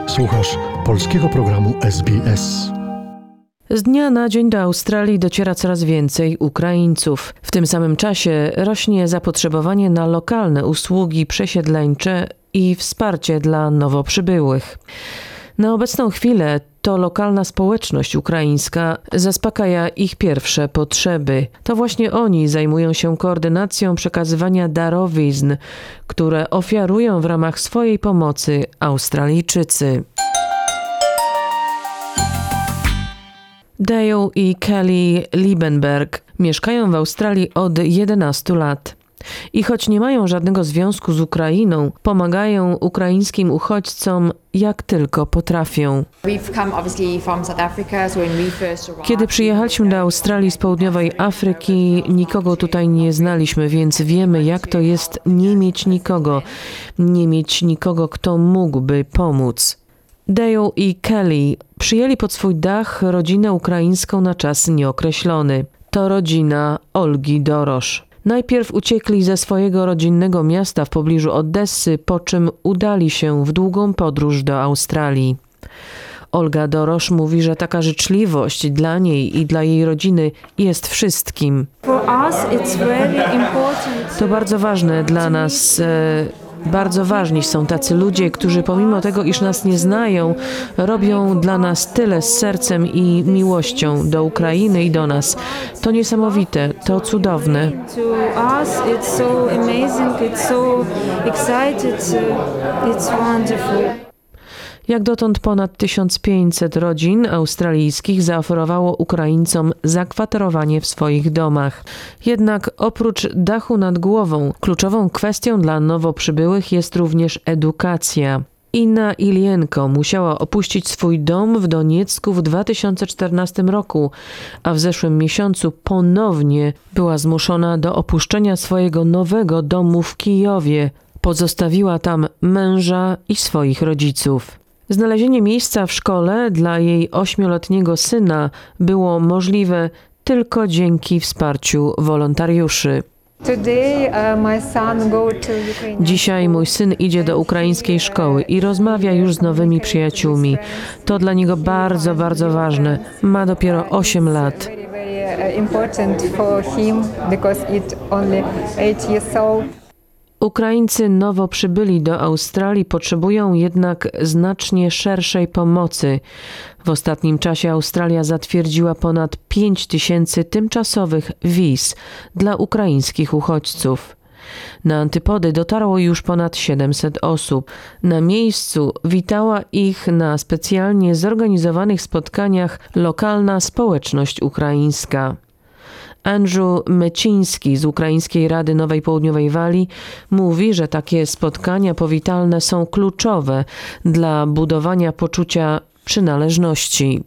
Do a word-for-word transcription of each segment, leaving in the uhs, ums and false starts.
Słuchasz polskiego programu S B S. Z dnia na dzień do Australii dociera coraz więcej Ukraińców. W tym samym czasie rośnie zapotrzebowanie na lokalne usługi przesiedleńcze i wsparcie dla nowo przybyłych. Na obecną chwilę to lokalna społeczność ukraińska zaspokaja ich pierwsze potrzeby. To właśnie oni zajmują się koordynacją przekazywania darowizn, które ofiarują w ramach swojej pomocy Australijczycy. Dale i Kelly Liebenberg mieszkają w Australii od jedenastu lat. I choć nie mają żadnego związku z Ukrainą, pomagają ukraińskim uchodźcom jak tylko potrafią. Kiedy przyjechaliśmy do Australii z południowej Afryki, nikogo tutaj nie znaliśmy, więc wiemy, jak to jest nie mieć nikogo, nie mieć nikogo, kto mógłby pomóc. Dale i Kelly przyjęli pod swój dach rodzinę ukraińską na czas nieokreślony. To rodzina Olgi Dorosz. Najpierw uciekli ze swojego rodzinnego miasta w pobliżu Odessy, po czym udali się w długą podróż do Australii. Olga Dorosz mówi, że taka życzliwość dla niej i dla jej rodziny jest wszystkim. To bardzo ważne dla nas. Bardzo ważni są tacy ludzie, którzy pomimo tego, iż nas nie znają, robią dla nas tyle z sercem i miłością do Ukrainy i do nas. To niesamowite, to cudowne. Jak dotąd ponad tysiąc pięćset rodzin australijskich zaoferowało Ukraińcom zakwaterowanie w swoich domach. Jednak oprócz dachu nad głową, kluczową kwestią dla nowo przybyłych jest również edukacja. Inna Ilienko musiała opuścić swój dom w Doniecku w dwa tysiące czternastym roku, a w zeszłym miesiącu ponownie była zmuszona do opuszczenia swojego nowego domu w Kijowie. Pozostawiła tam męża i swoich rodziców. Znalezienie miejsca w szkole dla jej ośmioletniego syna było możliwe tylko dzięki wsparciu wolontariuszy. Dzisiaj mój syn idzie do ukraińskiej szkoły i rozmawia już z nowymi przyjaciółmi. To dla niego bardzo, bardzo ważne. Ma dopiero osiem lat. Ukraińcy nowo przybyli do Australii potrzebują jednak znacznie szerszej pomocy. W ostatnim czasie Australia zatwierdziła ponad pięć tysięcy tymczasowych wiz dla ukraińskich uchodźców. Na antypody dotarło już ponad siedemset osób. Na miejscu witała ich na specjalnie zorganizowanych spotkaniach lokalna społeczność ukraińska. Andrew Meciński z Ukraińskiej Rady Nowej Południowej Walii mówi, że takie spotkania powitalne są kluczowe dla budowania poczucia przynależności.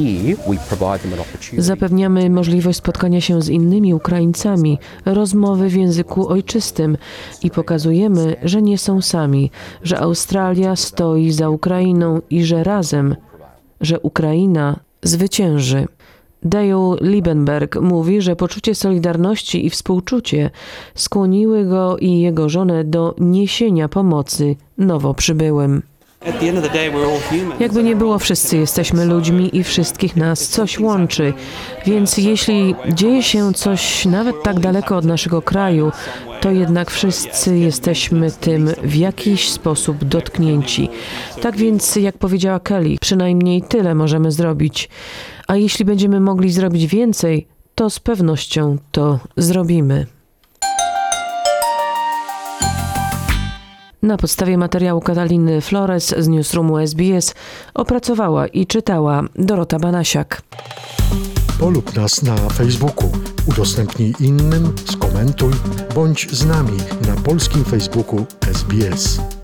Zapewniamy możliwość spotkania się z innymi Ukraińcami, rozmowy w języku ojczystym i pokazujemy, że nie są sami, że Australia stoi za Ukrainą i że razem, że Ukraina zwycięży. Dale Liebenberg mówi, że poczucie solidarności i współczucie skłoniły go i jego żonę do niesienia pomocy nowo przybyłym. Jakby nie było, wszyscy jesteśmy ludźmi i wszystkich nas coś łączy, więc jeśli dzieje się coś nawet tak daleko od naszego kraju, to jednak wszyscy jesteśmy tym w jakiś sposób dotknięci. Tak więc, jak powiedziała Kelly, przynajmniej tyle możemy zrobić. A jeśli będziemy mogli zrobić więcej, to z pewnością to zrobimy. Na podstawie materiału Kataliny Flores z Newsroomu S B S opracowała i czytała Dorota Banasiak. Polub nas na Facebooku, udostępnij innym, skomentuj, bądź z nami na polskim Facebooku S B S.